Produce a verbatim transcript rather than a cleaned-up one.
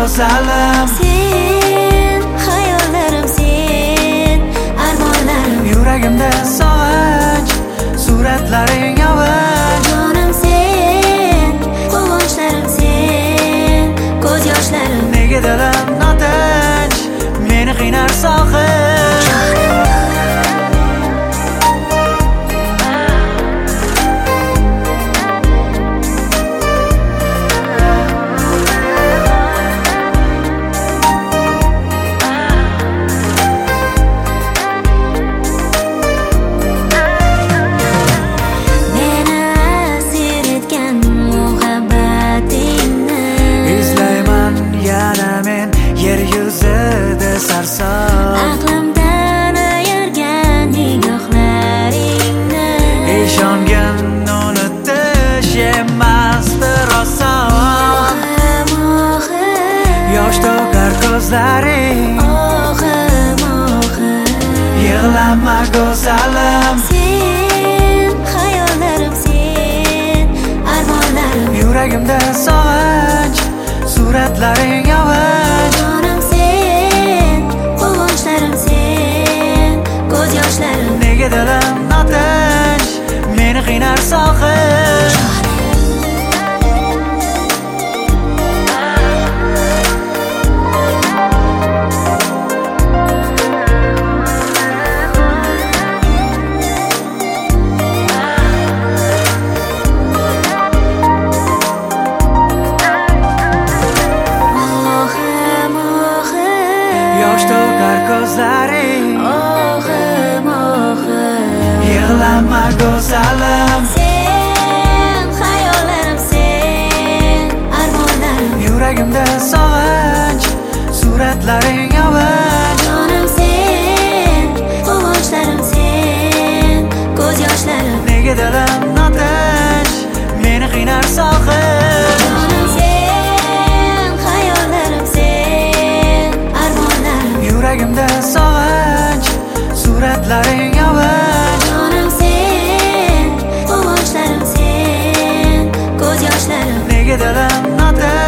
go'zalim. Sen hayollarim, sen armonlarim. Yuragimda sog'inch, suratlaring yovich. Jonim sen, quvonchlarim sen, ko'z yoshlarim. Nega dilim notinch, meni qiynar sog'inch. Yer yuzida sarson, aqlimdan ayirgan nigohlaringni. ishongin unutish emasdir oson. Ohim, ohim, Yosh to'kar ko'zlaring, ohim, ohim. yig'lama go'zalim. Sen hayollarim, sen armonlarim. Yuragimda sog'inch, suratlaring yovich. Jonim sen, quvonchlarim sen, ko'z yoshlarim. Nega dilim notinch, meni qiynar sog'inch. Yosh to'kar ko'zlaring, Ohim, ohim. yig'lama go'zalim. Sen hayollarim, sen armonlarim. Yuragimda sog'inch, suratlaring yovich. Jonim sen, quvonchlarim sen, ko'z yoshlarim. Nega dilim notinch, meni qiynar sog'inch. Jonim sen, hayollarim sen armonlarim. Yuragimda sog'inch, suratlaring yovich. Jonim sen, quvonchlarim sen, ko'z yoshlarim. Nega dilim notinch,